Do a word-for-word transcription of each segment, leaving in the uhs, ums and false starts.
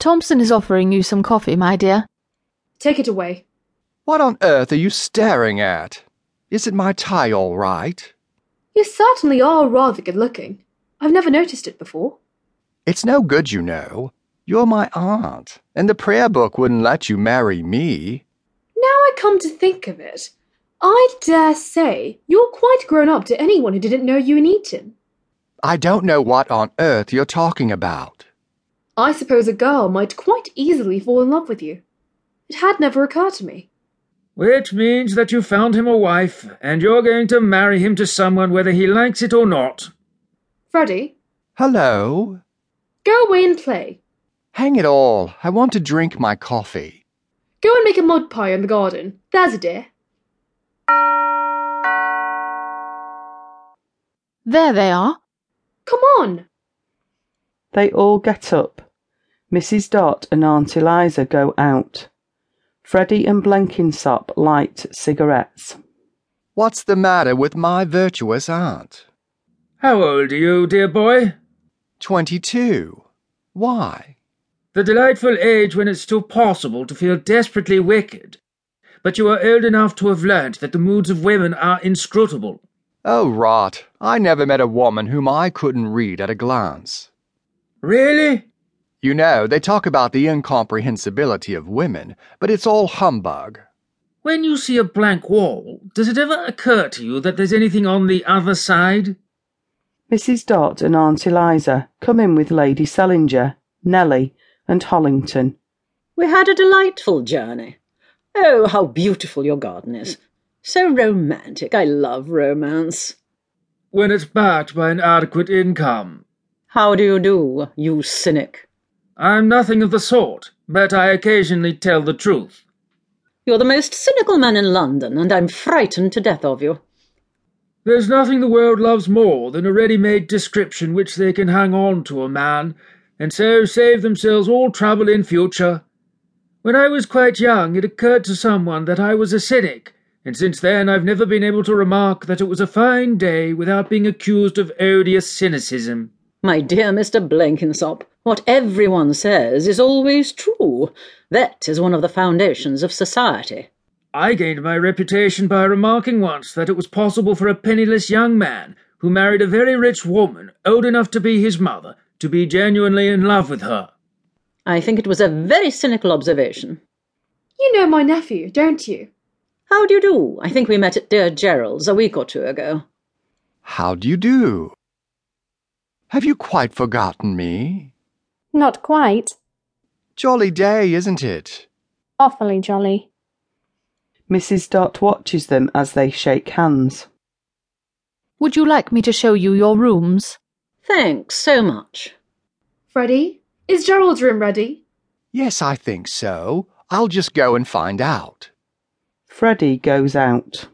Thompson is offering you some coffee, my dear. Take it away. What on earth are you staring at? Isn't my tie all right? You certainly are rather good-looking. I've never noticed it before. It's no good, you know. You're my aunt, and the prayer book wouldn't let you marry me. Now I come to think of it, I dare say you're quite grown up to anyone who didn't know you in Eton. I don't know what on earth you're talking about. I suppose a girl might quite easily fall in love with you. It had never occurred to me. Which means that you found him a wife, and you're going to marry him to someone whether he likes it or not. Freddie? Hello? Go away and play. Hang it all, I want to drink my coffee. Go and make a mud pie in the garden. There's a dear. There they are. Come on. They all get up. Missus Dot and Aunt Eliza go out. Freddie and Blenkinsop light cigarettes. What's the matter with my virtuous aunt? How old are you, dear boy? Twenty-two. Why? The delightful age when it's still possible to feel desperately wicked. But you are old enough to have learnt that the moods of women are inscrutable. Oh, rot. I never met a woman whom I couldn't read at a glance. Really? You know, they talk about the incomprehensibility of women, but it's all humbug. When you see a blank wall, does it ever occur to you that there's anything on the other side? Missus Dot and Aunt Eliza come in with Lady Sellinger, Nellie, and Hollington. We had a delightful journey. Oh, how beautiful your garden is. So romantic. I love romance. When it's backed by an adequate income. How do you do, you cynic? I'm nothing of the sort, but I occasionally tell the truth. You're the most cynical man in London, and I'm frightened to death of you. There's nothing the world loves more than a ready-made description which they can hang on to a man, and so save themselves all trouble in future. When I was quite young, it occurred to someone that I was a cynic, and since then I've never been able to remark that it was a fine day without being accused of odious cynicism. My dear Mister Blenkinsop, what everyone says is always true. That is one of the foundations of society. I gained my reputation by remarking once that it was possible for a penniless young man who married a very rich woman, old enough to be his mother, to be genuinely in love with her. I think it was a very cynical observation. You know my nephew, don't you? How do you do? I think we met at dear Gerald's a week or two ago. How do you do? Have you quite forgotten me? Not quite. Jolly day, isn't it? Awfully jolly. Missus Dot watches them as they shake hands. Would you like me to show you your rooms? Thanks so much. Freddie, is Gerald's room ready? Yes, I think so. I'll just go and find out. Freddie goes out.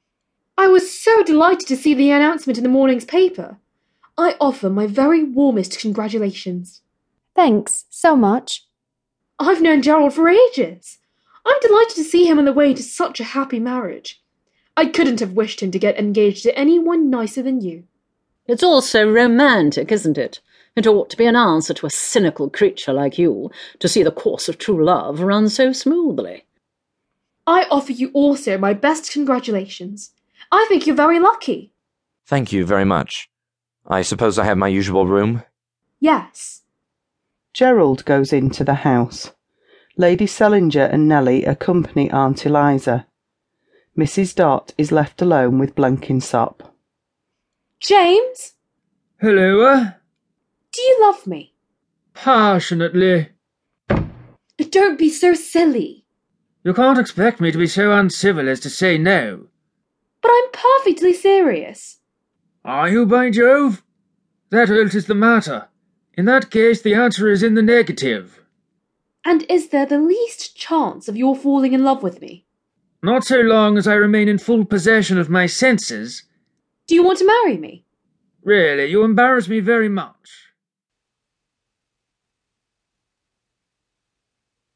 I was so delighted to see the announcement in the morning's paper. I offer my very warmest congratulations. Thanks so much. I've known Gerald for ages. I'm delighted to see him on the way to such a happy marriage. I couldn't have wished him to get engaged to anyone nicer than you. It's all so romantic, isn't it? It ought to be an answer to a cynical creature like you to see the course of true love run so smoothly. I offer you also my best congratulations. I think you're very lucky. Thank you very much. I suppose I have my usual room? Yes. Gerald goes into the house. Lady Sellinger and Nellie accompany Aunt Eliza. Missus Dot is left alone with Blenkinsop. James? Hello? Do you love me? Passionately. Don't be so silly. You can't expect me to be so uncivil as to say no. But I'm perfectly serious. Are you, by Jove? That alters the matter. In that case, the answer is in the negative. And is there the least chance of your falling in love with me? Not so long as I remain in full possession of my senses. Do you want to marry me? Really, you embarrass me very much.